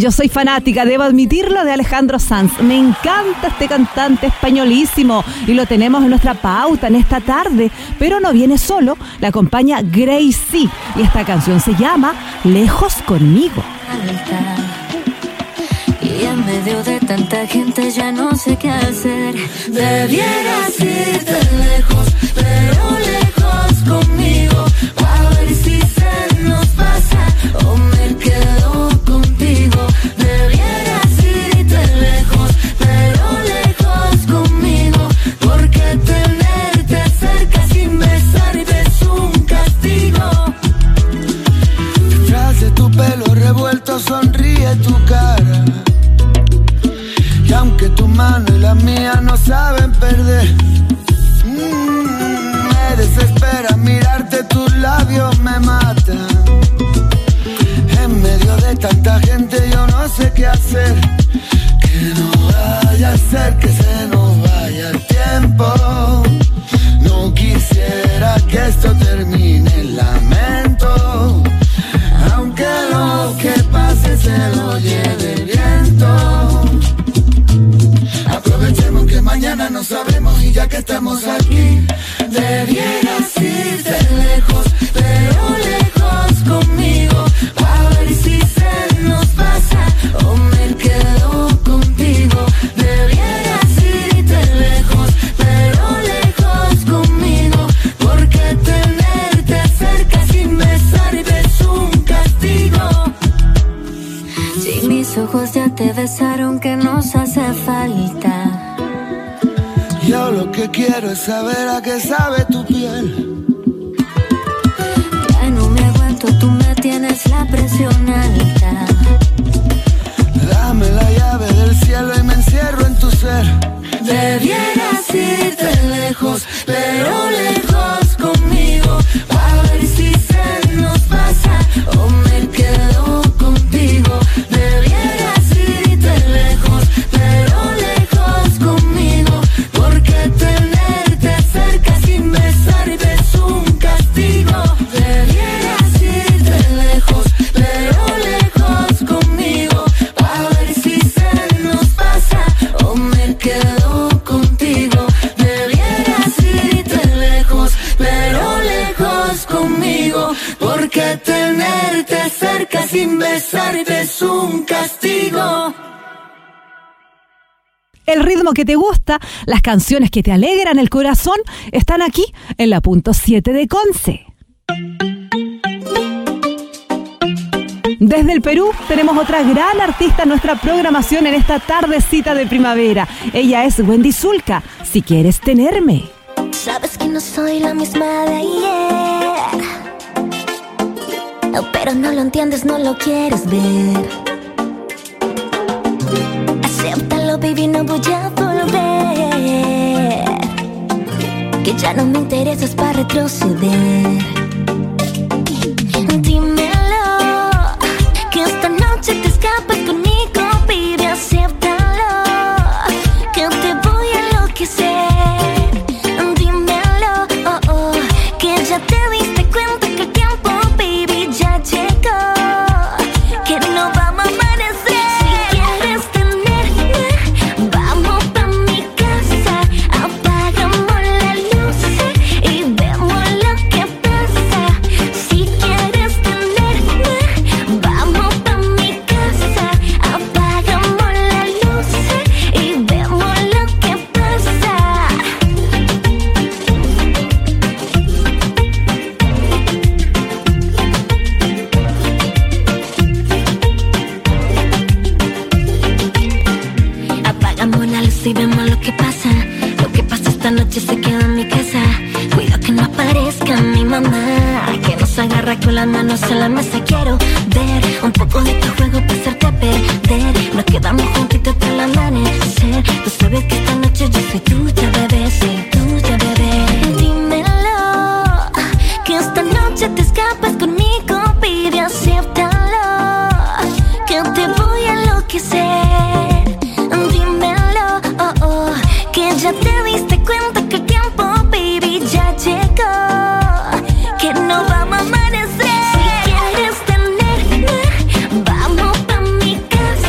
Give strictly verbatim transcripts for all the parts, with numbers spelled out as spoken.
yo soy fanática, debo admitirlo, de Alejandro Sanz. Me encanta este cantante españolísimo y lo tenemos en nuestra pauta en esta tarde. Pero no viene solo, la acompaña Gracie y esta canción se llama Lejos conmigo. Y en medio de tanta gente ya no sé qué hacer. Debieras irte lejos, pero lejos conmigo, a ver si se nos pasa o me quedo contigo. Debieras irte lejos, pero lejos conmigo, porque tenerte cerca sin besarte es un castigo. Detrás de tu pelo revuelto sonríe tu cara, y aunque tu mano y la mía no saben perder, mmm, me desespera mirarte, tus labios me matan. En medio de tanta gente yo no sé qué hacer, que no vaya a ser que se nos vaya el tiempo. No quisiera que esto termine en lamento, aunque lo que pase se lo lleve el viento. Aprovechemos que mañana no sabemos y ya que estamos aquí, debieras irte lejos, pero lejos conmigo, a ver si se nos pasa o me quedo contigo. Debieras irte lejos, pero lejos conmigo, porque tenerte cerca sin besarte es un castigo. Si mis ojos ya te besaron, ¿qué nos hace falta? Yo lo que quiero es saber a qué sabe tu piel. Ya no me aguanto, tú me tienes la presión alta. Dame la llave del cielo y me encierro en tu ser. Debieras irte lejos, pero lejos conmigo, a ver si se nos pasa o me quedo contigo. Debieras irte lejos, pero lejos conmigo, porque tenerte cerca sin besarte es un castigo. Debieras irte lejos, pero lejos conmigo, a ver si se nos pasa o me quedo contigo. Debieras irte lejos, pero lejos conmigo, porque tenerte cerca sin besarte es un castigo. El ritmo que te gusta, las canciones que te alegran el corazón, están aquí en la punto siete de Conce. Desde el Perú tenemos otra gran artista en nuestra programación en esta tardecita de primavera. Ella es Wendy Zulka, Si quieres tenerme. Sabes que no soy la misma de ayer, no, pero no lo entiendes, no lo quieres ver. Acéptalo, baby, no voy a volver, que ya no me interesas para retroceder. Dímelo, que esta noche te escapas conmigo, baby, acéptalo, que te voy a enloquecer. Dímelo, oh, oh, que ya te diste cuenta que el tiempo, baby, ya llegó, que no vamos a amanecer. Si quieres tenerme, vamos pa' mi casa, apagamos la luz y vemos lo que pasa. Si quieres tenerme, vamos pa' mi casa, apagamos la luz y vemos lo que pasa. Apagamos la luz y vemos lo que pasa. Lo que pasa esta noche se queda en mi casa. Cuidado que no aparezca mi mamá, que nos agarra con las manos en la mesa. Quiero ver un poco de tu juego para hacerte perder. Nos quedamos juntitos hasta el amanecer. Tú sabes que esta noche yo soy tuya, bebé, soy tuya, bebé. Dímelo, que esta noche te escapas conmigo, baby, acéptalo, que te voy a enloquecer. Dímelo, oh, oh, que ya te diste cuenta que el tiempo, baby, ya llegó, que no vamos a amanecer. Si quieres tenerme, vamos pa' mi casa.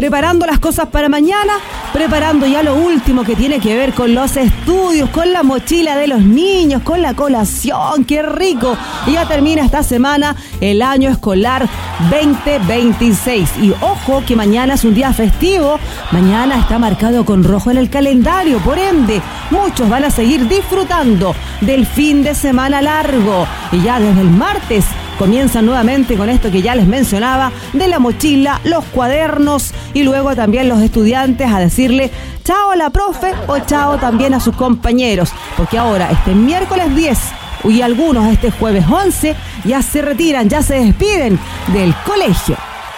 preparando las cosas para mañana, preparando ya lo último que tiene que ver con los estudios, con la mochila de los niños, con la colación, qué rico. Y ya termina esta semana el año escolar veinte veintiséis. Y ojo que mañana es un día festivo, mañana está marcado con rojo en el calendario, por ende, muchos van a seguir disfrutando del fin de semana largo. Y ya desde el martes comienzan nuevamente con esto que ya les mencionaba, de la mochila, los cuadernos y luego también los estudiantes a decirle chao a la profe o chao también a sus compañeros, porque ahora este miércoles diez y algunos este jueves once ya se retiran, ya se despiden del colegio.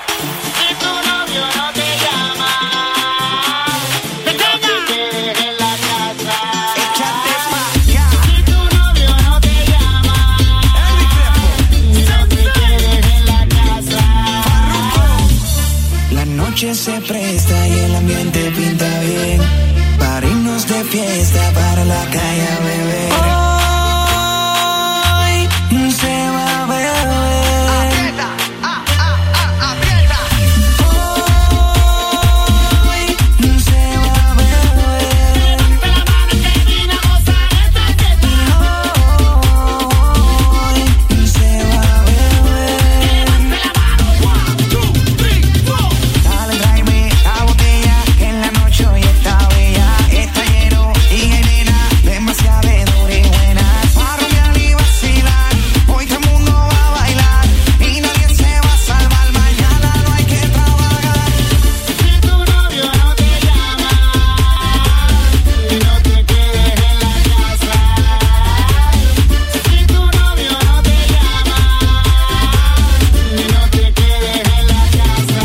Se presta y el ambiente pinta bien para irnos de fiesta para la calle a beber. Hoy se va a beber. Aprieta, ah, ah, ah, aprieta. Hoy se va a beber. Levanta la mano que vino a gozar esta fiesta. Hoy se va a beber. Levanta la mano. One, two, three, four. La botella que en la noche hoy está bella, está lleno y hay nena demasiado dura y buena. Para rumbear y vacilar, hoy todo el mundo va a bailar y nadie se va a salvar, mañana no hay que trabajar. Si tu novio no te llama y no te quedes en la casa. Si tu novio no te llama y no te quedes en la casa.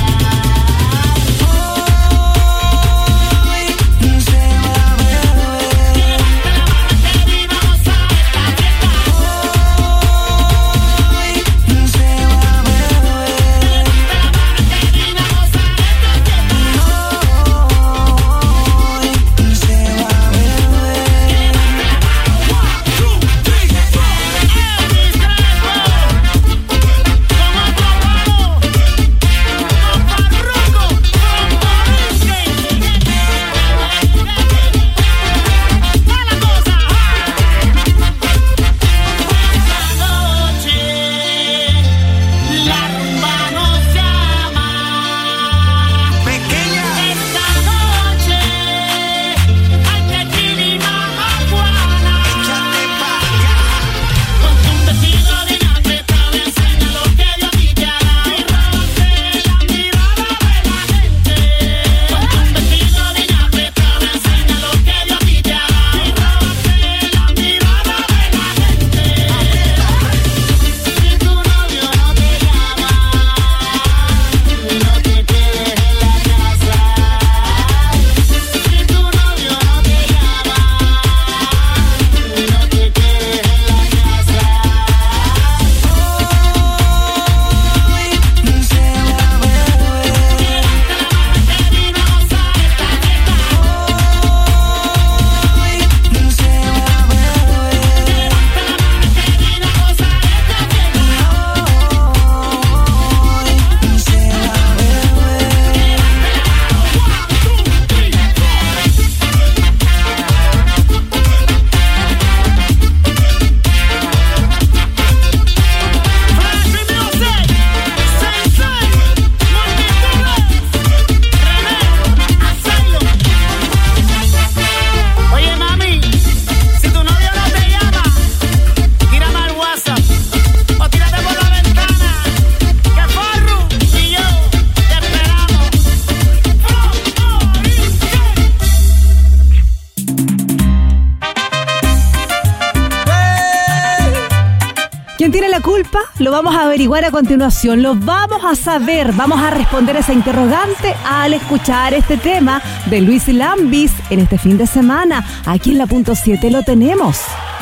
Lo vamos a averiguar a continuación, lo vamos a saber, vamos a responder esa interrogante al escuchar este tema de Luis Lambis en este fin de semana. Aquí en la punto siete lo tenemos.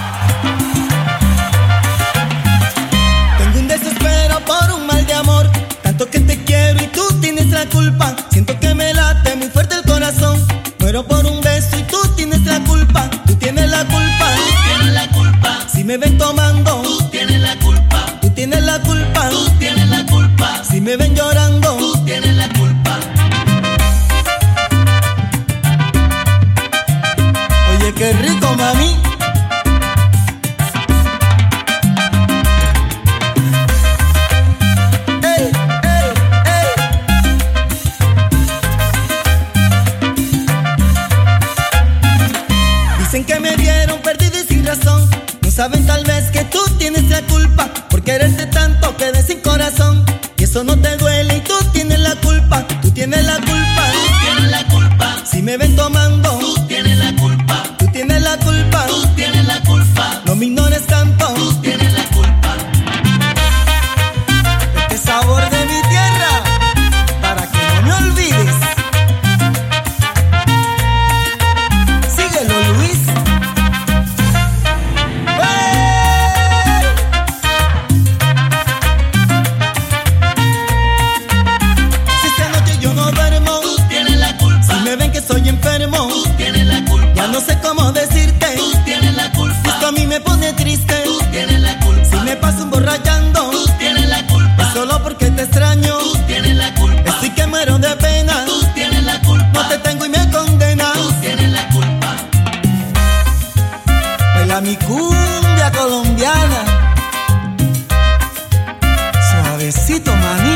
Tengo un desespero por un mal de amor, tanto que te quiero y tú tienes la culpa. Siento que me late muy fuerte el corazón, muero por un beso y tú tienes la culpa. Tú tienes la culpa, tú tienes la culpa. Si me ven tomando, tú tienes la culpa. Tú tienes la culpa, tú tienes la culpa. Si me ven llorando, tú tienes la culpa. saben tal vez que tú tienes la culpa por quererte tanto, quedé sin corazón. Y eso no te duele y tú tienes la culpa. Tú tienes la culpa. Tú tienes la culpa. Si me ven tomando, tú tienes la culpa. Tú tienes la culpa. Tú tienes la culpa. No me ignores tanto. Tú tienes la culpa. Este sabor de mi tierra, para que no me olvides. Síguelo, Luis. ¡Hey! Si esta noche yo no duermo, tú tienes la culpa. Si me ven que soy enfermo, tú tienes la culpa. Ya no sé cómo decirte. Tú tienes la culpa. Esto a mí me pone triste. Tú tienes la culpa. Si me paso emborrachando, tú tienes la culpa. Es solo porque te extraño. Tú tienes la culpa. Estoy que muero de pena. Tú tienes la culpa. No te tengo y me condenas. Tú tienes la culpa. Baila mi cumbia colombiana. Suavecito, mami.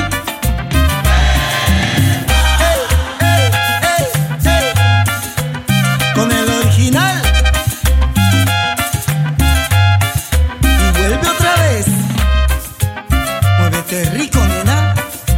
Ey, ey, ey, ey. Con el original. Y vuelve otra vez. Muévete rico, nena.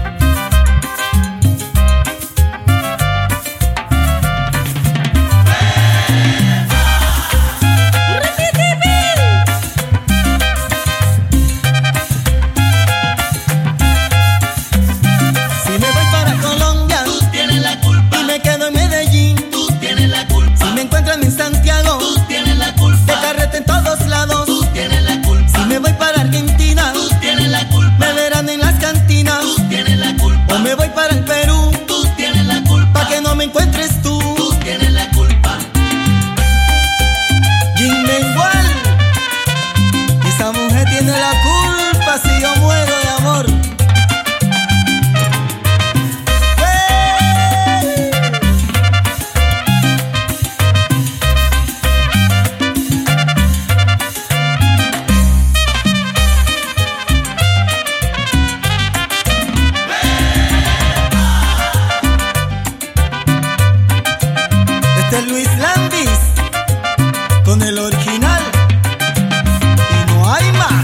Si me voy para Colombia, Tú tienes la culpa. y me quedo en Medellín, Tú tienes la culpa. si me encuentran en Santiago, Tú tienes la de culpa. carrete en todos lados. Tú tienes la culpa. Si me voy para Argentina, Tú tienes la culpa. me verán en las cantinas. Tú tienes la culpa. O me voy para el Perú, Tú tienes la culpa. pa' que no me encuentres tú. Tú tienes la culpa. Jim Mengual, esa mujer tiene la culpa si yo muero de amor. ¡Hey! Este es Luis Landis con el original y no hay más.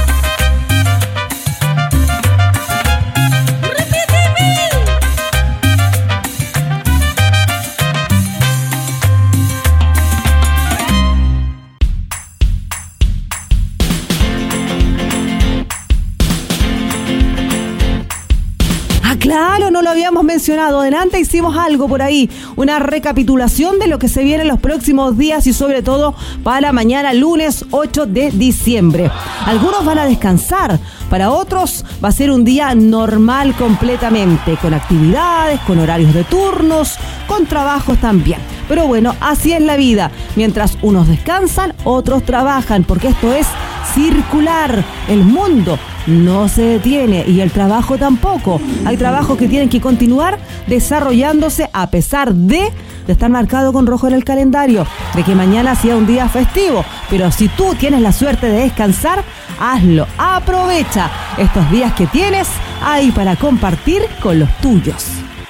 Ah, claro, no lo habíamos mencionado. Adelante hicimos algo por ahí, una recapitulación de lo que se viene en los próximos días y sobre todo para mañana lunes ocho de diciembre. Algunos van a descansar, para otros va a ser un día normal completamente, con actividades, con horarios de turnos, con trabajos también. Pero bueno, así es la vida. Mientras unos descansan, otros trabajan, porque esto es circular. El mundo no se detiene y el trabajo tampoco. Hay trabajos que tienen que continuar desarrollándose a pesar de, de estar marcado con rojo en el calendario, de que mañana sea un día festivo. Pero si tú tienes la suerte de descansar, hazlo. Aprovecha estos días que tienes ahí para compartir con los tuyos.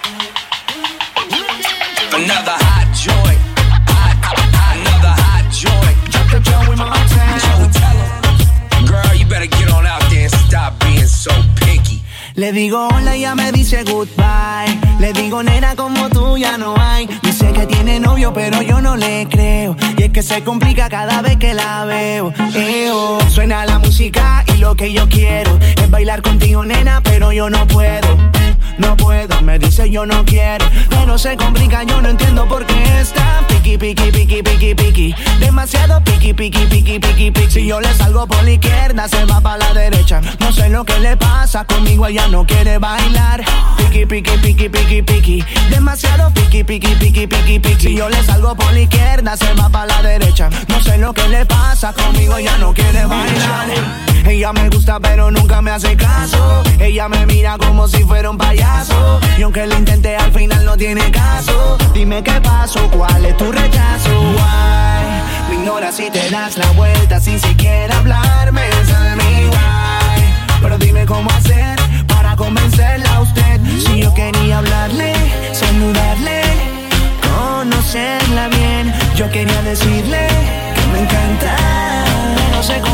Another hot joint. Hot, hot, another hot joint. Drop the joint with my uptown. Joey, tell 'em. Girl, you better get on out there and stop being so picky. Le digo hola y ella me dice goodbye. Le digo nena como tú ya no hay. Dice que tiene novio pero yo no le creo. Y es que se complica cada vez que la veo. Eo. Suena la música y lo que yo quiero es bailar contigo nena pero yo no puedo. No puedo, me dice yo no quiero. Pero se complica, yo no entiendo por qué está piqui, piqui, piqui, piqui, piqui. Demasiado piqui, piqui, piqui, piqui, piqui. Si yo le salgo por la izquierda, se va para la derecha. No sé lo que le pasa, conmigo ella no quiere bailar. Piqui, piqui, piqui, piqui, piqui. Demasiado piqui, piqui, piqui, piqui, piqui. Si yo le salgo por la izquierda, se va para la derecha. No sé lo que le pasa, conmigo ella no quiere bailar. Ella me gusta pero nunca me hace caso. Ella me mira como si fuera un payaso. Y aunque lo intenté al final no tiene caso. Dime qué pasó, cuál es tu rechazo. Why? Me ignoras y te das la vuelta sin siquiera hablarme. Tell me why. Pero dime cómo hacer para convencerla a usted. Si yo quería hablarle, saludarle, conocerla bien. Yo quería decirle que me encanta. No sé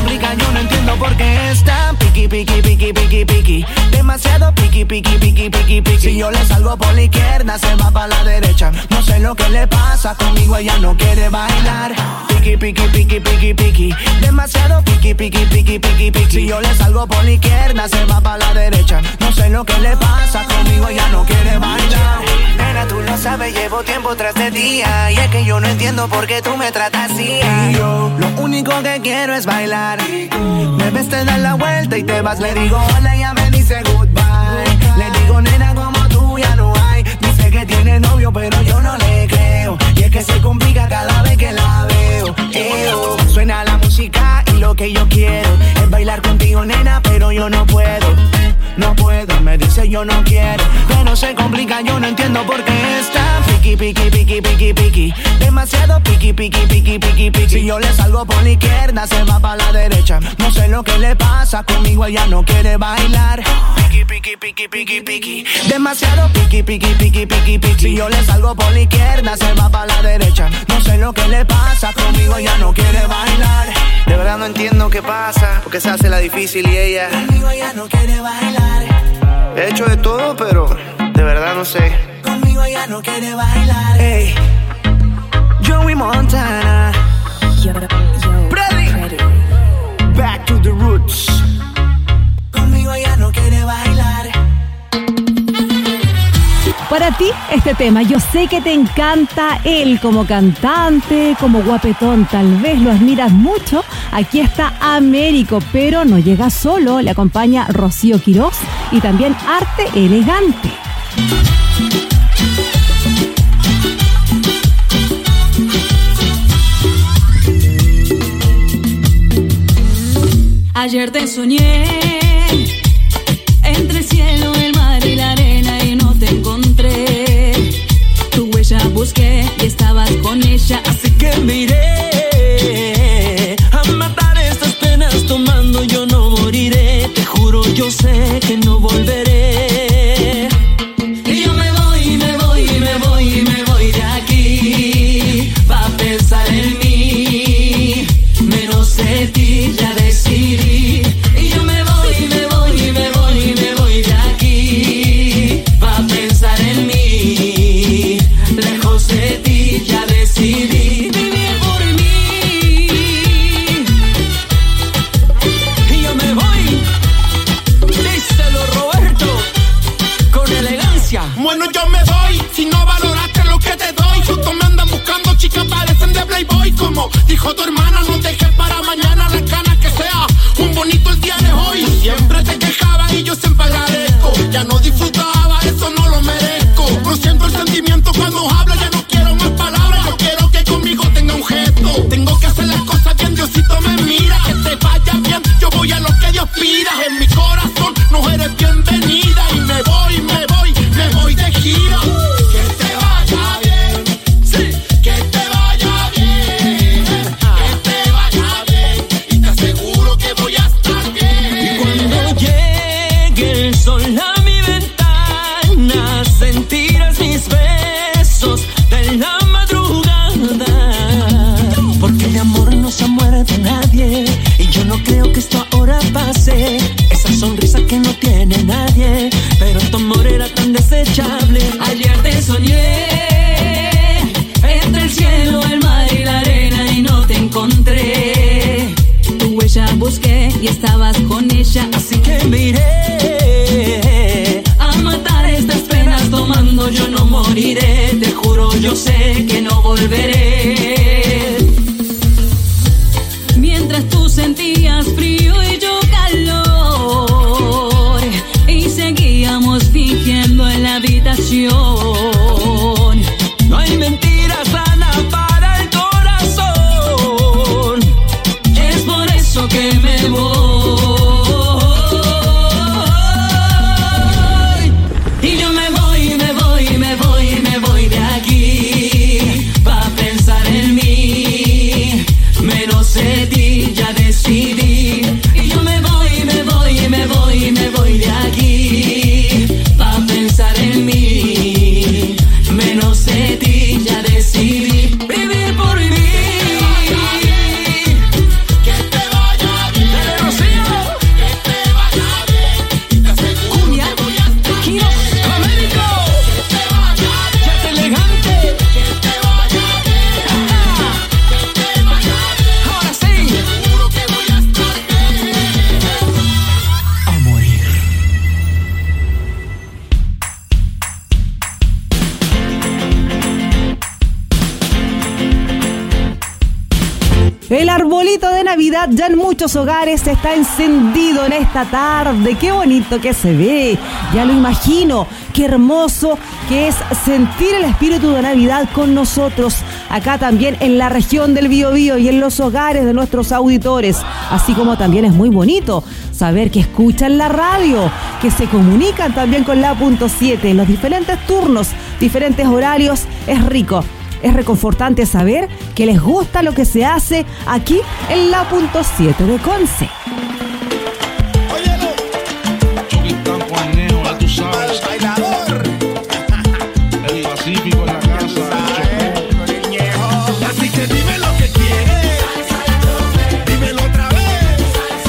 piqui, piqui, piqui, piqui. Demasiado piqui, piqui, piqui, piqui, piqui. Si yo le salgo por la izquierda, se va para la derecha. No sé lo que le pasa, conmigo ella no quiere bailar. Piqui, piqui, piqui, piqui, piqui. Demasiado piqui, piqui, piqui, piqui, piqui. Si yo le salgo por la izquierda, se va para la derecha. No sé lo que le pasa, conmigo ella no quiere bailar. Nena, tú lo sabes, llevo tiempo tras de día. Y es que yo no entiendo por qué tú me tratas así. Y yo, lo único que quiero es bailar. Me ves, te das la vuelta y te vas. Le digo hola, ella me dice goodbye. Le digo nena, como tú ya no hay. Dice que tiene novio, pero yo no le creo. Y es que se complica cada vez que la veo. Eo, suena la música y lo que yo quiero es bailar contigo, nena, pero yo no puedo. No puedo, me dice yo no quiero. Pero se complica, yo no entiendo por qué está piqui, piqui, piqui, piqui, piqui. Demasiado piqui, piqui, piqui, piqui, piqui. Si yo le salgo por la izquierda, se va para la derecha. No sé lo que le pasa, conmigo ella no quiere bailar. Piqui, piqui, piqui, piqui, piqui. Demasiado piqui, piqui, piqui, piqui, piqui. Si yo le salgo por la izquierda, se va para la derecha. No sé lo que le pasa, conmigo ella no quiere bailar. De verdad no entiendo qué pasa, porque se hace la difícil y ella conmigo ella no quiere bailar. He hecho de todo, pero de verdad no sé. Conmigo ella no quiere bailar. Hey, Joey Montana. Yo, yo, Ready? Back to the roots. Conmigo ella no quiere bailar. Para ti, este tema, yo sé que te encanta él como cantante, como guapetón, tal vez lo admiras mucho. Aquí está Américo, pero no llega solo, le acompaña Rocío Quirós y también Arte Elegante. Ayer te soñé entre el cielo, el mar y la arena y no te encontré. Tu huella busqué y estabas con ella, así que miré a matar estas penas tomando. Yo no moriré, te juro, yo sé que no volveré. Y yo me voy, me voy, me voy, me voy de aquí. Va a pensar en mí, menos de ti ya decidí. Y yo me voy, me voy, me voy, me voy de aquí. Va a pensar en mí, lejos de ti ya decidí. Vivir por mí. Y yo me voy. Díselo, Roberto, con elegancia. Bueno, yo me voy, si no valoraste lo que te doy. Justo me andan buscando chicas, parecen de Playboy. Como dijo tu hermana, no dejes para mañana las ganas que sea un bonito el día de hoy. Siempre te quejaba y yo siempre agradezco. Ya no disfrutaba, eso no lo merezco. No siento el sentimiento cuando hablo, ya no quiero más palabras. Yo quiero que conmigo tenga un gesto. Tengo que hacer las cosas bien, Diosito me mira. Que te vaya bien, yo voy a lo que Dios pida. En mi corazón no eres bienvenida. Y me voy, me voy, me voy de gira. Que te vaya bien, sí, que te vaya bien, que te vaya bien. Y te aseguro que voy a estar bien. Y cuando llegue el sol a mi ventana, sentirás mis besos de la madrugada. Porque de amor no se ha muerto nadie, y yo no creo que esto ahora pase. Esa sonrisa que no tiene nadie, pero tu amor era tan desechable. Ayer te soñé entre el cielo, el mar y la arena y no te encontré. Tu huella busqué y estabas con ella, así que miré a matar estas penas tomando. Yo no moriré, te juro, yo sé que no volveré. Mientras tú sentías frío y yo calor, y seguíamos fingiendo en la habitación. No hay mentiras sanas para el corazón, es por eso que me voy. Y yo me voy, me voy, me voy, me voy de aquí. Va a pensar en mí, menos de ti ya decidí. Y yo me voy, me voy, me voy, me voy de aquí. Va a pensar en mí, menos de ti ya decidí. Vivir por mí. Que te vaya bien, Dale, Rocío. Navidad ya en muchos hogares está encendido en esta tarde. ¡Qué bonito que se ve! Ya lo imagino. ¡Qué hermoso que es sentir el espíritu de Navidad con nosotros! Acá también en la región del Biobío y en los hogares de nuestros auditores. Así como también es muy bonito saber que escuchan la radio, que se comunican también con la punto siete en los diferentes turnos, diferentes horarios. Es rico. Es reconfortante saber que les gusta lo que se hace aquí en la punto siete de Conce. El Pacífico en la casa. Así que dime lo que quieres. Dímelo otra vez.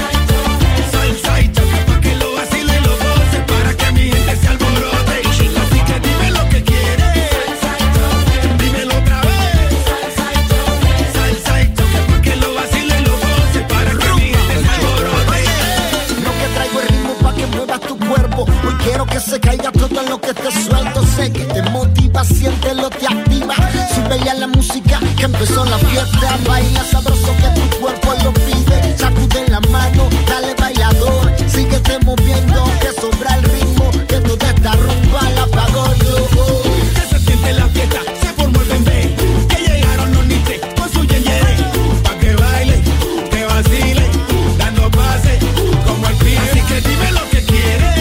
Salsa y choque pa' que lo vacile y lo goce, para que mi gente se alborote. Así que dime lo que quieres. Dímelo otra vez. Salsa y choque pa' que lo vacile y lo goce, para que mi gente se alborote. Lo que traigo es ritmo pa' que muevas tu cuerpo. Hoy quiero que se caiga todo en lo que te suelto. Sé que te motiva, siéntelo, te activa. Sube ya la música, que empezó la fiesta. Baila sabroso que tu cuerpo lo pide. Sacude la mano, dale bailador. Síguete moviendo, que sobra el ritmo. Que toda esta rumba la pago yo. Que se siente la fiesta, se formó el bembé. Que llegaron los niches con su yeyere. Pa' que baile, que vacile, dando pase como el pibe. Así que dime lo que quieres.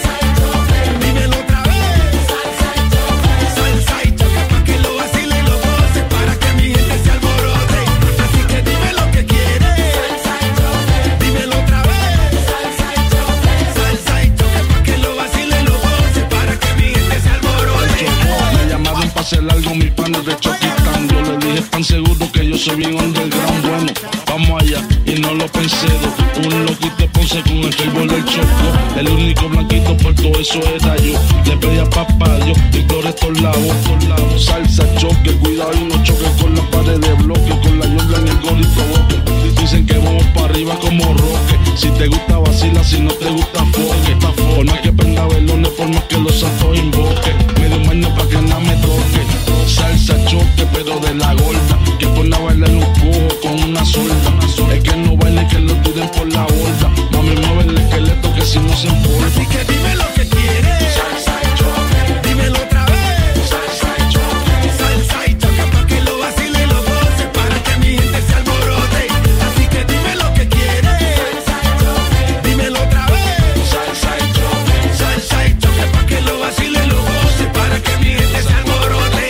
Dímelo otra vez. Salsa y choque pa' que lo vacile y lo goce, para que mi gente se alborote. Así que dime lo que quieres. Dímelo otra vez. Salsa y choque pa' que lo vacile y lo goce, para que mi gente se alborote. Me llamaron pa' hacer algo mis panes de Choquitán. Yo le dije tan seguro que yo soy bien underground. Bueno, vamos allá y no lo pensé. Un loquito Ponce con el fútbol del Choco. El único blanquito por todo eso era yo. Le pedí a papá Dios y flores por lados, por lados. Salsa, choque, cuidado y no choque con la pared de bloque. Con la yola en el gol y provoque. Dicen que vamos para arriba como roque. Si te gusta vacila, si no te gusta foque. Por más que prenda velones, por más que los santos invoque. Medio maño pa' que nada me toque. Salsa, choque, pero de la gorda. Que pone a bailar un cubo con una solda. Es que no baile, que lo tiren por la borda. Mami, mueve el esqueleto, que si no se importa. Así que dime lo que quieres. Salsa y choque. Dímelo otra vez. Salsa y choque. Salsa y choque pa' que lo vacile y lo goce, para que mi gente se alborote. Así que dime lo que quieres. Salsa y choque. Dímelo otra vez. Salsa y choque. Salsa y choque pa' que lo vacile y lo goce, para que mi gente se alborote.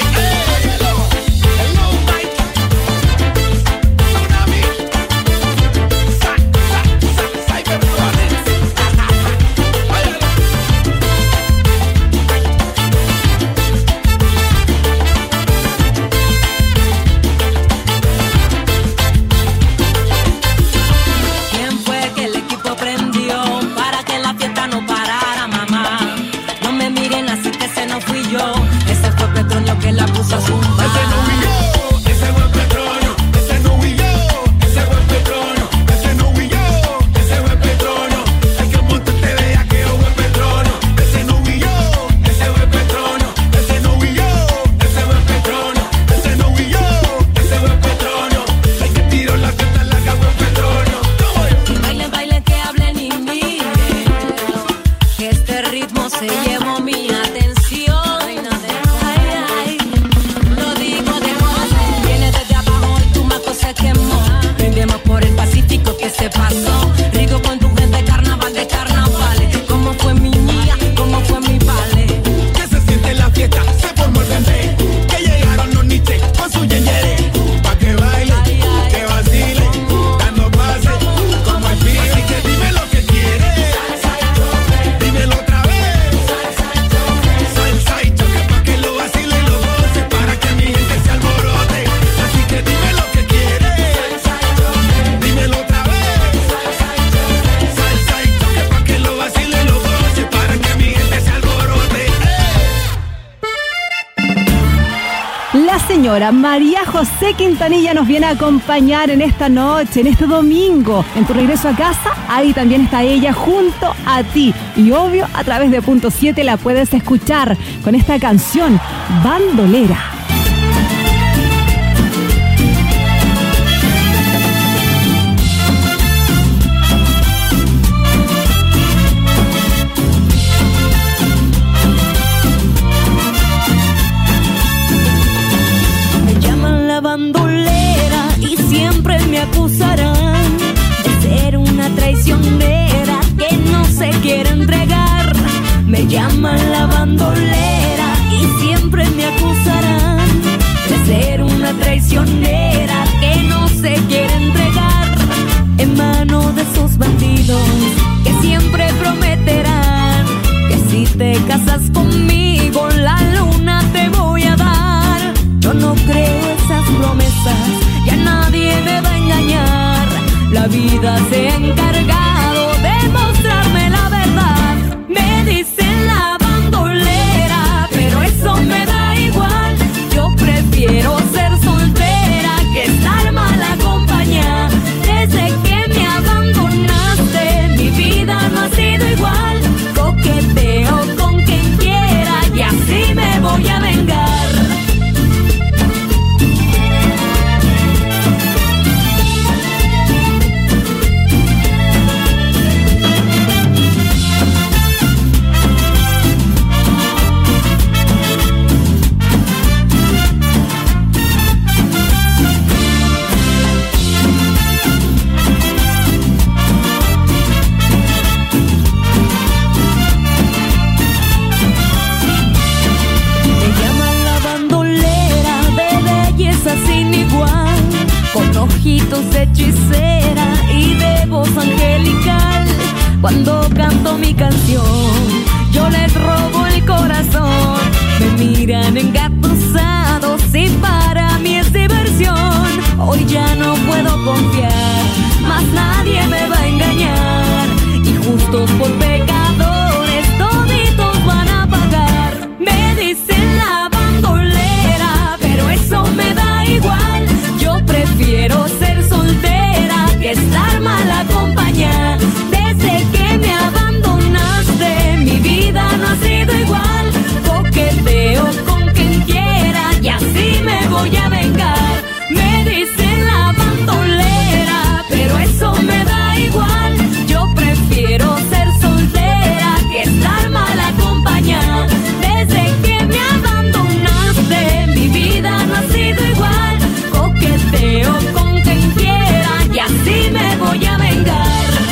¿Quién fue que el equipo prendió para que la fiesta no parara, mamá? No me miren así, que ese no fui yo. Ese fue Petronio que la puso a zumbar. Ese no fui yo, ese fue Petronio. Ese no fui yo, ese fue Petronio. Ese no fui yo, ese fue Petronio. El que monta te vea que yo fue Petronio. Ese no fui yo, ese fue Petronio. Ese no fui yo, ese fue Petronio. Ese no fui yo, ese fue Petronio. El que tiró la fiesta larga fue Petronio. Baile, baile, que hablen y miren, que este ritmo se llevó mi atención. Ay, ay, lo digo de modo, viene desde abajo y tu maco se quemó. Brindemos por el Pacífico que se pasó. Rico con tu gente, carnaval de carnavales. ¿Cómo fue mi niña? ¿Cómo fue mi vale? Que se siente la fiesta, se formó el bembé. Que llegaron los niches con su yeyere. Pa' que baile, que vacile, dando pase como el pibe. Así que dime lo que quieres. Dímelo otra vez. Salsa y choque pa' que lo vacile y lo goce, para que mi gente se alborote. Así que dime lo que quieres. Dímelo otra vez. Salsa y choque pa' que lo vacile y lo goce, para que mi gente se alborote. La señora María José Quintanilla nos viene a acompañar en esta noche, en este domingo. En tu regreso a casa, ahí también está ella junto a ti. Y obvio, a través de Punto siete la puedes escuchar con esta canción, Bandolera. Me llaman la bandolera y siempre me acusarán de ser una traicionera que no se quiere entregar en manos de esos bandidos que siempre prometerán que si te casas conmigo la luna te voy a dar. Yo no creo esas promesas, ya nadie me va a engañar. La vida se ha encargado de mostrarme la verdad. Me dicen la bandolera, pero eso me da igual. Yo prefiero ser soltera que estar mal acompañada. Desde que me abandonaste, mi vida no ha sido igual. Coqueteo con quien quiera y así me voy a vengar. Sin igual, con ojitos de hechicera y de voz angelical. Cuando canto mi canción, yo les robo el corazón. Me miran engatusados y para mí es diversión. Hoy ya no puedo confiar, más nadie me va a engañar. Y justos por pecadores, toditos van a pagar. Me dicen la bandolera, pero eso me da igual. Yo prefiero ser soltera que estar mal acompañada. Desde que me abandonaste, mi vida no ha sido igual. Coqueteo con quien quiera y así me voy a vengar. Me dicen la bandolera, pero eso me da igual. Yo prefiero ser soltera que estar mal acompañada. Desde que me abandonaste, mi vida no ha sido igual. Coqueteo con quien quiera y así me voy a vengar.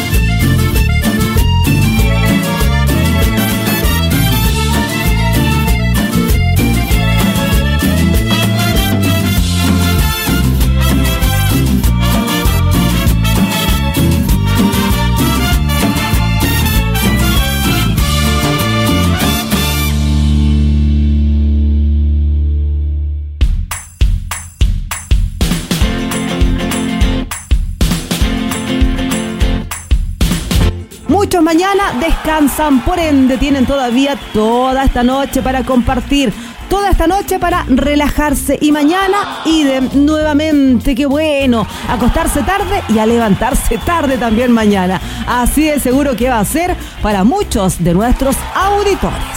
Muchos mañana descansan, por ende tienen todavía toda esta noche para compartir, toda esta noche para relajarse y mañana idem nuevamente. Qué bueno, acostarse tarde y a levantarse tarde también mañana. Así de seguro que va a ser para muchos de nuestros auditores.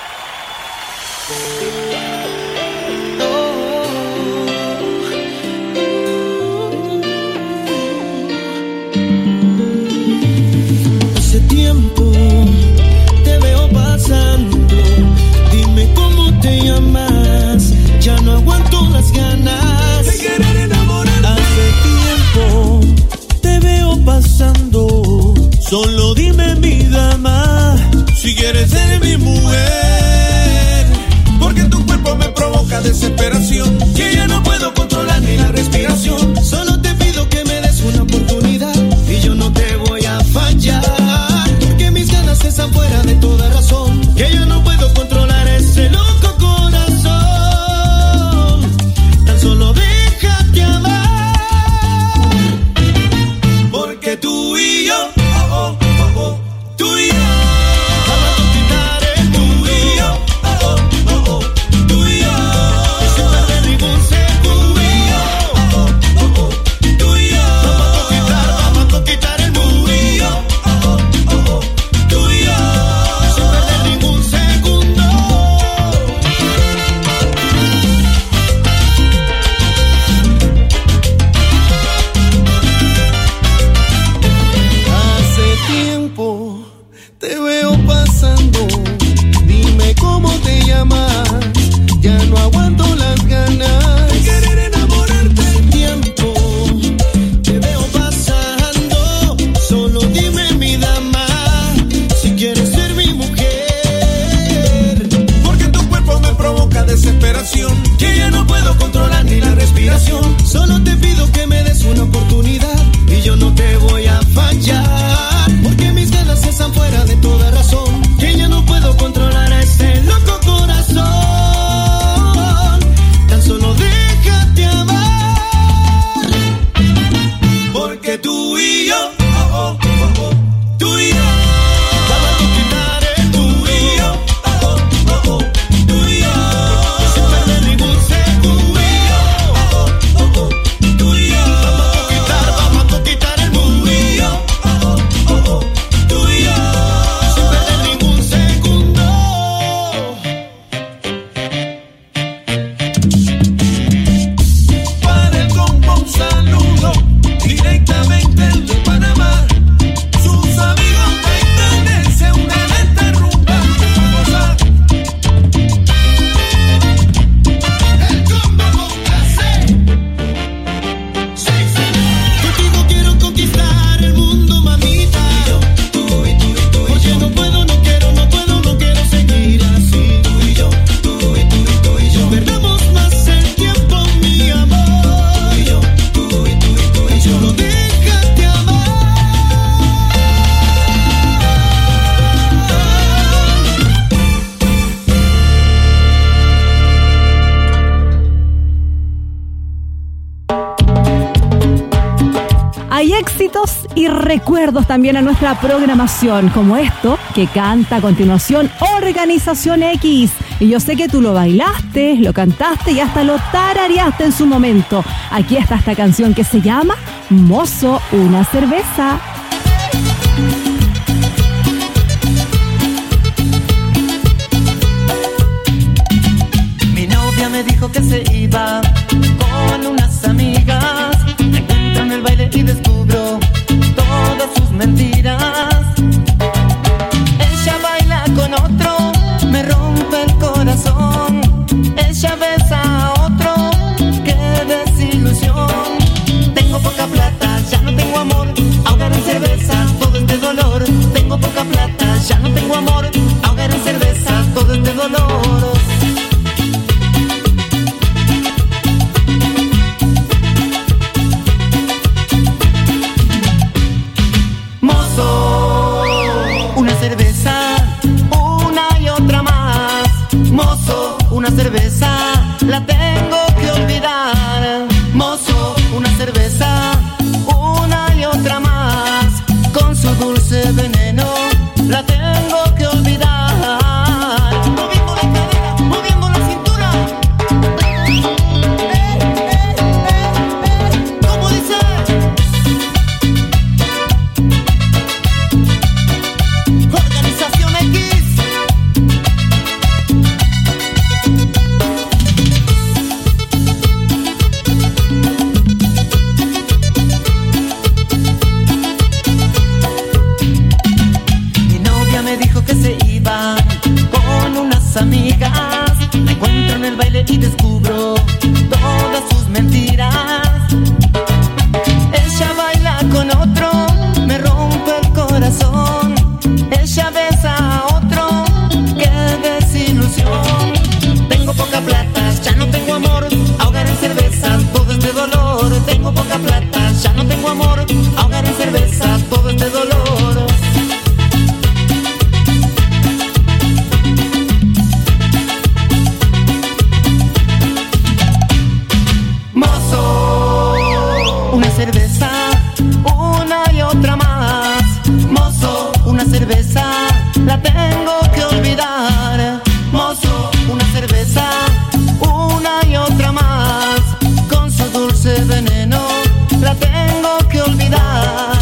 Te veo pasando, dime cómo te llamas, ya no aguanto las ganas de querer enamorar. Hace tiempo te veo pasando, solo dime mi dama, si quieres ser mi mujer. éxitos y recuerdos también a nuestra programación, como esto que canta a continuación Organización X. Y yo sé que tú lo bailaste, lo cantaste y hasta lo tarareaste en su momento. Aquí está esta canción que se llama Mozo, una cerveza. Mi novia me dijo que se iba con unas amigas. Me encuentro en el baile y descubro todas sus mentiras. Ella baila con otro, me rompe el corazón. Ella besa a otro, qué desilusión. Tengo poca plata, ya no tengo amor. Ahogar en cerveza todo este dolor. Tengo poca plata, ya no tengo amor. Ahogar en cerveza todo este dolor. Una cerveza, una y otra más. Mozo, una cerveza, la tengo que olvidar. Mozo, una cerveza, una y otra más. Con su dulce veneno, la tengo que olvidar. Moviendo la cadera, moviendo la cintura. Eh, eh, eh, eh. ¿Cómo dice? Organización X. Mi novia me dijo que se iba con unas amigas. La encuentro en el baile y descubro todas sus mentiras. Ella baila con otro, me rompe el corazón. Ella besa a otro, qué desilusión. Tengo poca plata, ya no tengo amor. Ahogar en cerveza todo este dolor. Tengo poca plata, ya no tengo amor. Ahogar en cerveza todo este dolor. Mozo, una cerveza, una y otra más. Mozo, una cerveza, la tengo que olvidar. Mozo, una cerveza, una y otra más. Con su dulce veneno, la tengo que olvidar.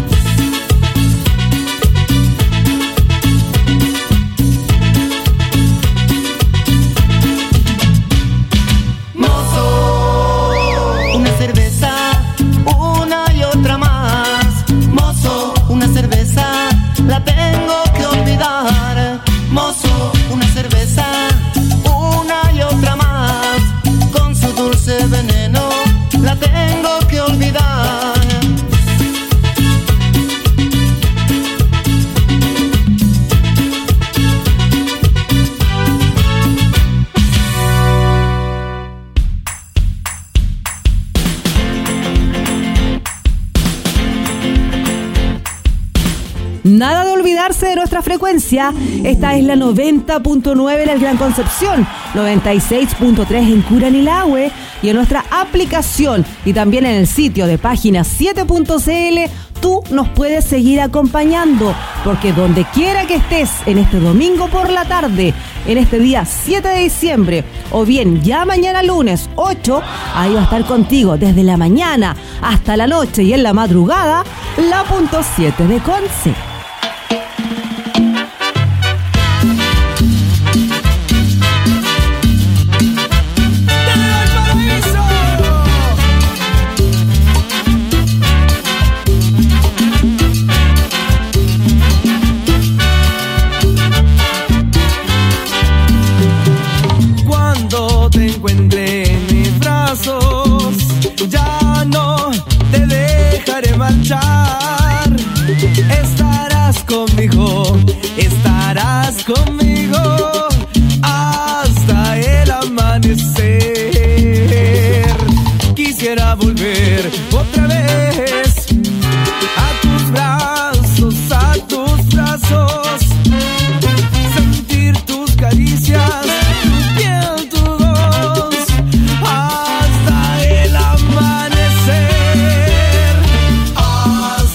Mozo, una cerveza, una y otra más. Mozo, una cerveza, la tengo que olvidar. Mozo, una cerveza, una y otra más. Con su dulce veneno, la tengo que olvidar. Nada de olvidarse de nuestra frecuencia. Esta es la noventa punto nueve en el Gran Concepción, noventa y seis punto tres en Curanilahue y en nuestra aplicación y también en el sitio de página siete punto c l. Tú nos puedes seguir acompañando porque donde quiera que estés en este domingo por la tarde, en este día siete de diciembre o bien ya mañana lunes ocho, ahí va a estar contigo desde la mañana hasta la noche y en la madrugada la punto siete de Conce. Cuando te encuentre en mis brazos, ya no te dejaré marchar. Estarás conmigo, estarás conmigo hasta el amanecer. Quisiera volver otra vez a tus brazos, a tus brazos, sentir tus caricias. Hasta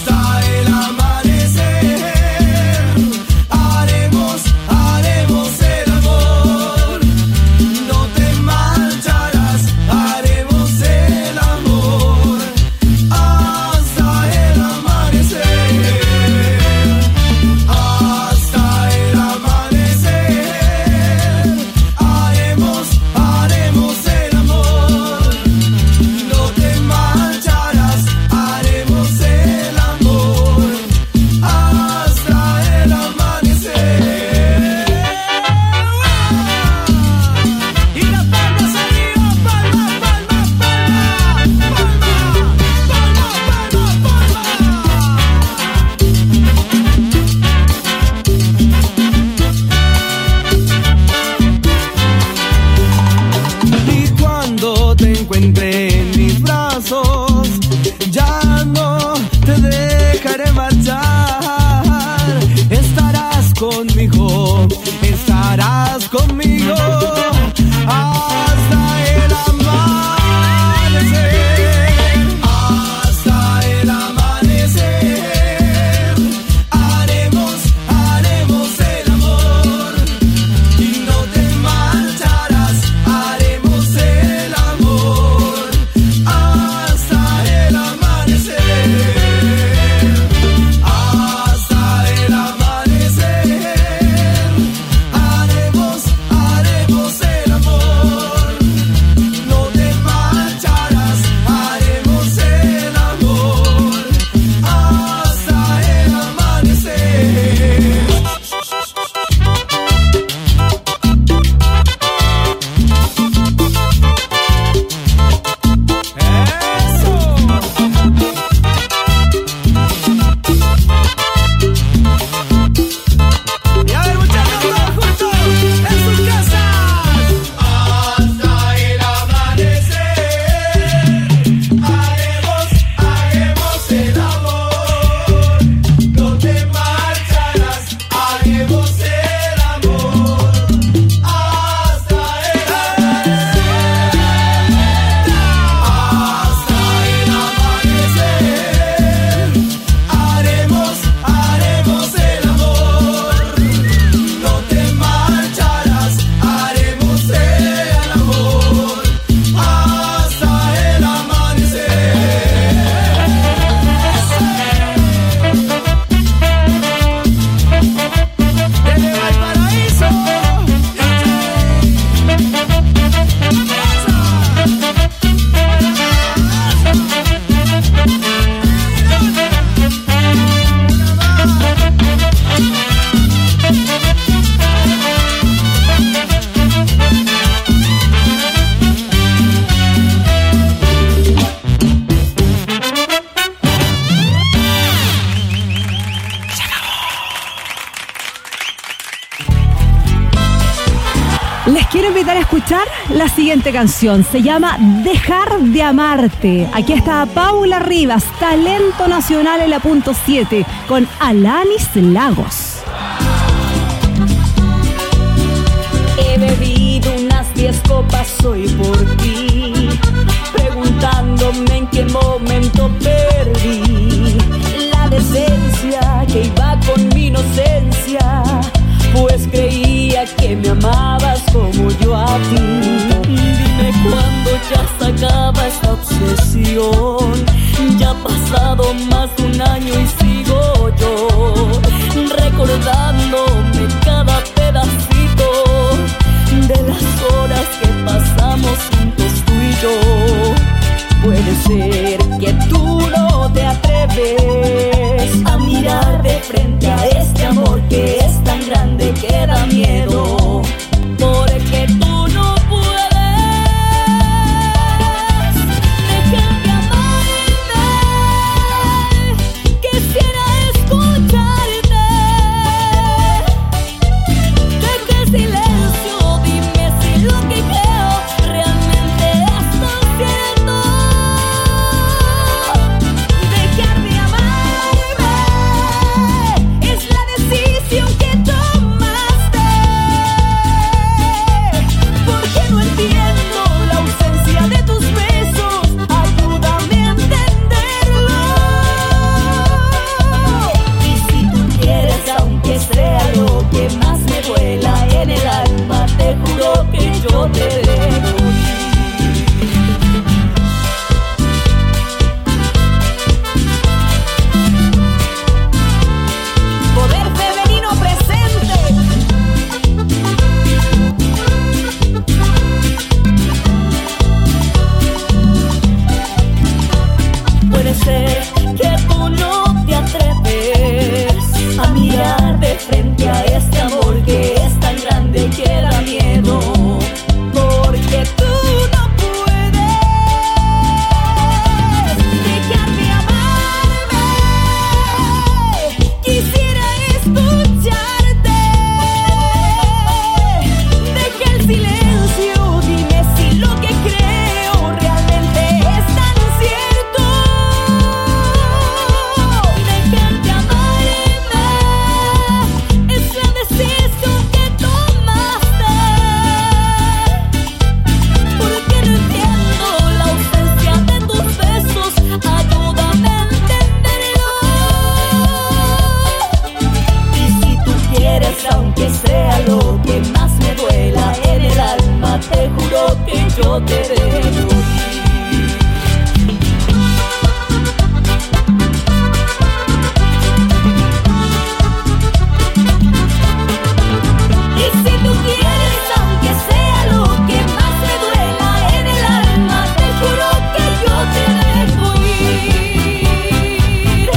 Les quiero invitar a escuchar la siguiente canción. Se llama Dejar de Amarte. Aquí está Paula Rivas, talento nacional en la punto siete, con Alanis Lagos. He bebido unas diez copas hoy por ti, preguntándome en qué momento perdí la decencia que iba con mi inocencia, pues creía que me amabas como yo a ti. Dime cuándo ya se acaba esta obsesión. Ya ha pasado más de un año y sigo yo recordándome cada pedacito de las horas que pasamos juntos tú y yo. Puede ser que tú no te atreves a mirar de frente a este amor que es tan grande que da miedo, porque tú no puedes dejar de amarme. Quisiera escucharte, deja el silencio, dime si lo que creo realmente es tan cierto. Dejar de amarme es la decisión que tomaste, porque no entiendo la ausencia de tus besos. Ayúdame a entenderlo. Y si tú quieres, aunque sea lo que más me duela en el alma, te juro que yo te dejo ir. Poder femenino presente. Puede ser que tú no te atreves a mirar de frente a este amor que es tan grande que da miedo, porque tú no puedes dejar de amarme. Quisiera escucharte, deja el silencio, dime si lo que creo realmente es tan cierto. Dejar de amarme es la decisión que tomaste, porque no entiendo la ausencia de tus besos. Ayúdame a entenderlo. Y si tú quieres, aunque sea lo que más me duela en el alma, te juro que yo te dejo ir. Y si tú quieres, aunque sea lo que más me duela en el alma, te juro que yo te dejo ir.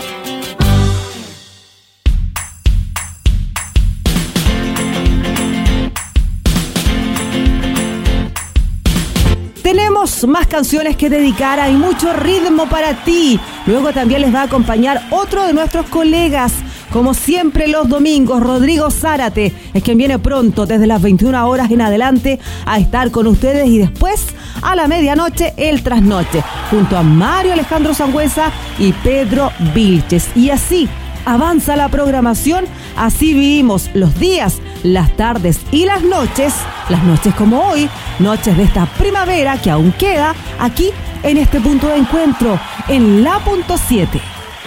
Tenemos más canciones que dedicar, hay mucho ritmo para ti. Luego también les va a acompañar otro de nuestros colegas, como siempre los domingos, Rodrigo Zárate, es quien viene pronto desde las veintiuna horas en adelante a estar con ustedes, y después a la medianoche el trasnoche, junto a Mario Alejandro Sangüesa y Pedro Vilches. Y así avanza la programación, así vivimos los días, las tardes y las noches, las noches como hoy, noches de esta primavera que aún queda aquí en este punto de encuentro, en la punto siete.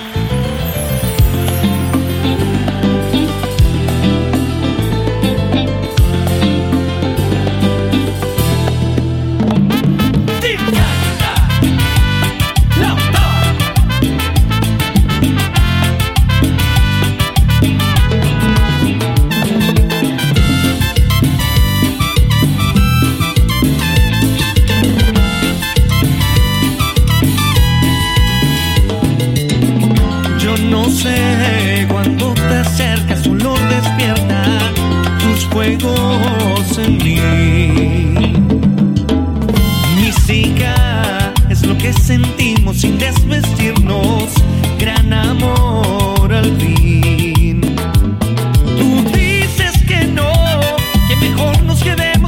sé, cuando te acercas su olor despierta tus fuegos en mí. Mística es lo que sentimos sin desvestirnos, gran amor al fin. Tú dices que no, que mejor nos quedemos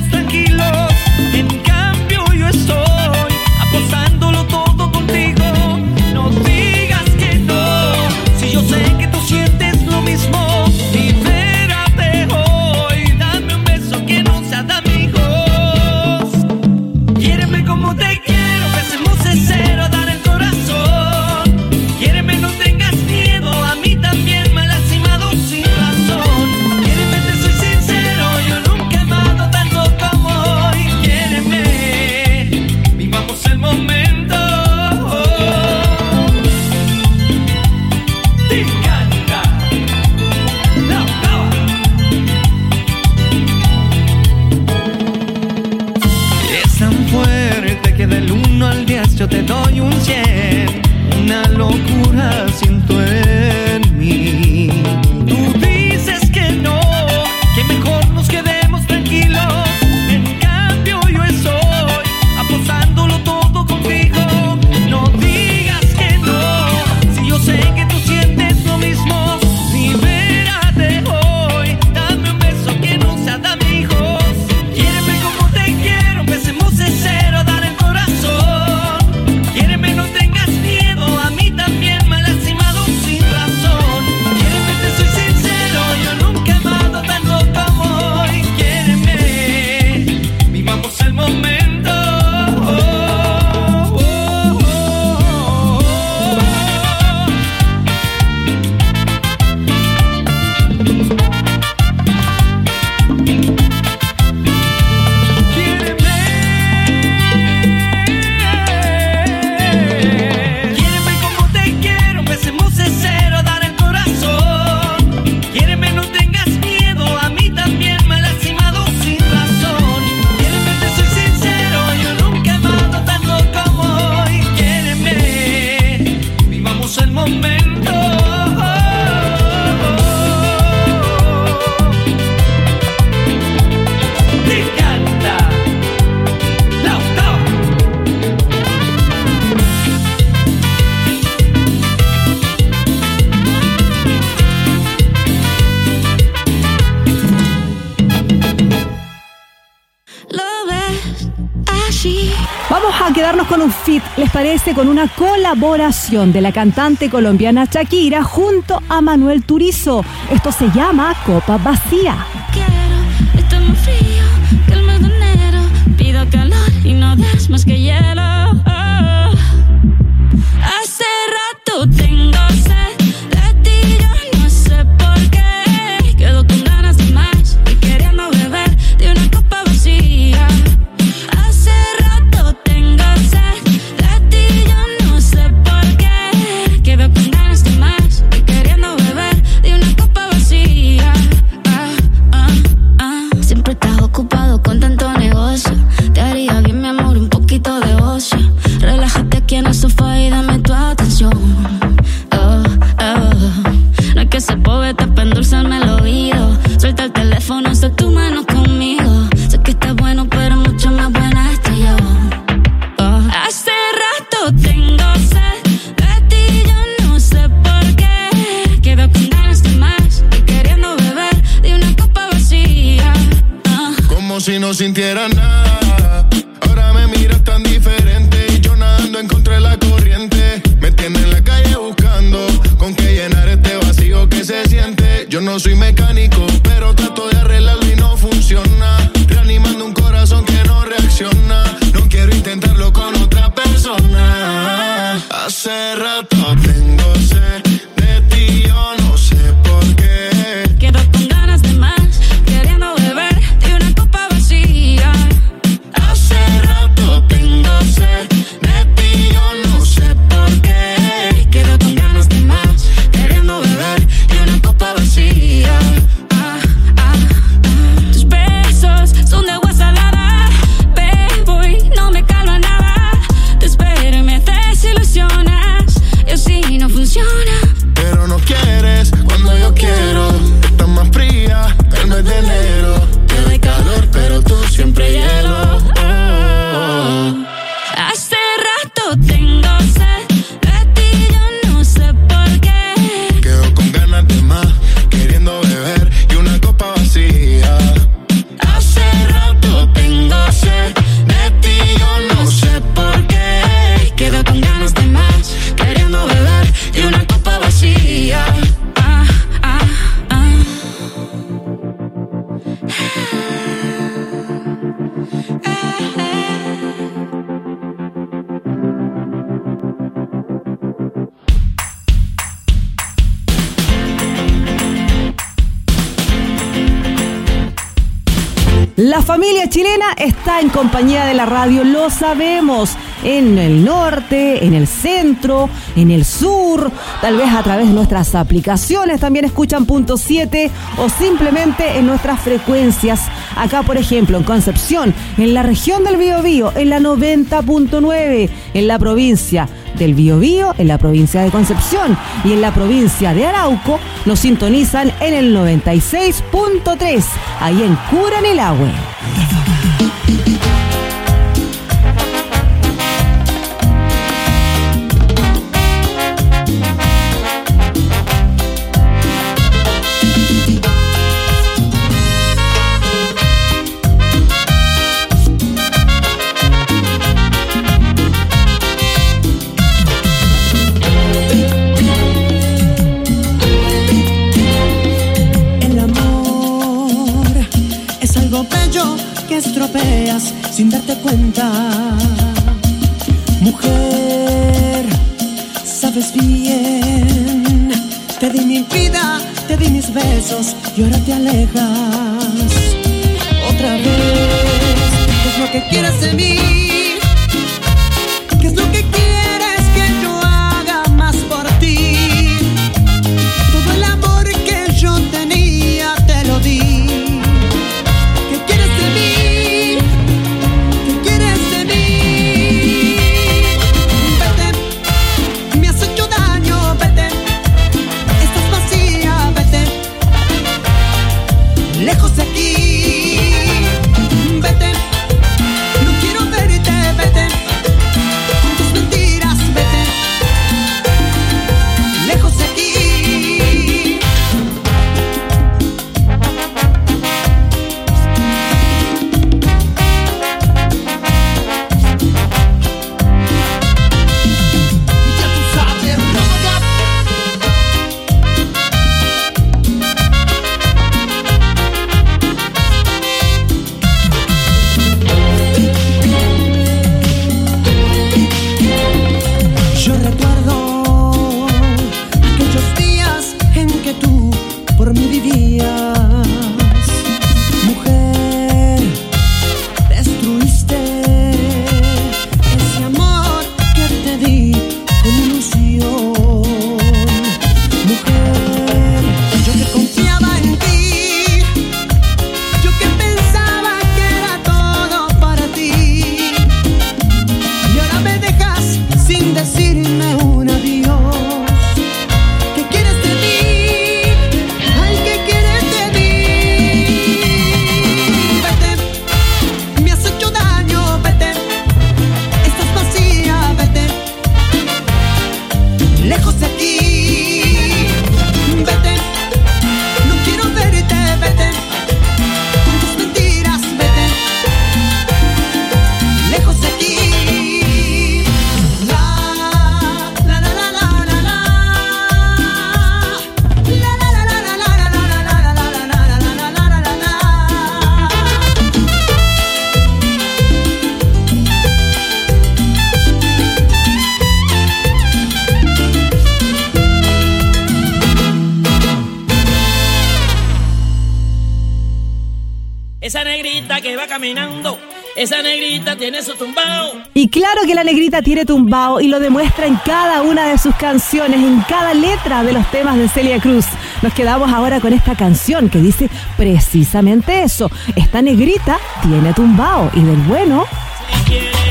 vamos a quedarnos con un feat, ¿les parece? Con una colaboración de la cantante colombiana Shakira junto a Manuel Turizo. Esto se llama Copa Vacía. Quiero, estoy muy frío, que el mes de enero pido calor y no des más que hielo. Oh. Hace rato tengo sed de ti, yo no sé por qué. Quedo con ganas de más y queriendo beber de una copa vacía. Hace rato tengo sed de ti, yo no sé por qué. Quedo con ganas de más y queriendo beber de una copa vacía. Ah, ah, ah. Siempre estás ocupado con tanto negocio. Te haría bien, mi amor, un poquito de ocio. Relájate aquí en el sofá y dame tu atención. Oh, oh. No es que se poeta para endulzarme el oído. Suelta el teléfono, hasta tu mano conmigo. Sé que estás bueno, pero mucho más buena estoy yo. Oh. Hace rato tengo sed de ti, yo no sé por qué. Quedo con ganas de más y queriendo beber de una copa vacía. Oh. Como si no sintiera nada. Ahora me miras tan diferente y yo nadando en contra de la corriente. Me tienes en la calle buscando con qué llenar este vacío que se siente. Yo no soy mecánico, pero trato de arreglarlo y no funciona. Reanimando un corazón que no reacciona. No quiero intentarlo con otra persona. Hace rato tengo sed de ti, yo no sé por qué. Quedo con ganas de más, queriendo beber de una copa vacía. Hace rato tengo sed de ti, yo no sé por qué. Quedo con ganas de más, queriendo beber de una copa vacía. Ah, ah, ah. Tus besos son de agua salada, bebo y no me calma nada. Te espero y me desilusionas, y así no funciona. Pero no quieres cuando yo quiero. Estás más fría que el mes de enero. Te doy calor, pero tú siempre hielo. Oh. Hace rato tengo sed de ti, yo no sé por qué. Quedo con ganas de más, queriendo beber y una copa vacía. Hace rato tengo sed de ti, yo no sé por qué. Quedo con ganas de más, queriendo beber y una copa vacía. Ah, ah, ah. La familia chilena está en compañía de la radio, lo sabemos, en el norte, en el centro, en el sur, tal vez a través de nuestras aplicaciones también escuchan Punto siete o simplemente en nuestras frecuencias. Acá, por ejemplo, en Concepción, en la región del Biobío, en la noventa punto nueve, en la provincia del Biobío, en la provincia de Concepción y en la provincia de Arauco, nos sintonizan en el noventa y seis punto tres, ahí en Curanilahue. Estropeas sin darte cuenta. Mujer, sabes bien, te di mi vida, te di mis besos y ahora te alejas. Otra vez, ¿qué es lo que quieres de mí? ¿Qué es lo que quieres que yo haga más por ti? Todo el amor que yo tenía te lo di. Lejos de aquí, vete, no quiero verte. por mí vivías. Mujer, destruiste ese amor que te di con ilusión. Mujer, yo que confiaba en ti, yo que pensaba que era todo para ti, y ahora me dejas sin decirme un adiós. ¿Qué quieres de mí? Ay, ¿qué quieres de mí? Vete, me has hecho daño, vete, estás vacía, vete, lejos de aquí. Vete, no quiero verte, vete, con tus mentiras, vete, lejos de aquí. La, la, la, la, la, la, la. La, la, la, la, la, la, la, la, la, la, la, la, la, la, la, la, la. Esa negrita que va caminando, esa negrita tiene su tumbao. Y claro que la negrita tiene tumbao y lo demuestra en cada una de sus canciones, en cada letra de los temas de Celia Cruz. Nos quedamos ahora con esta canción que dice precisamente eso. Esta negrita tiene tumbao y del bueno. Si quieres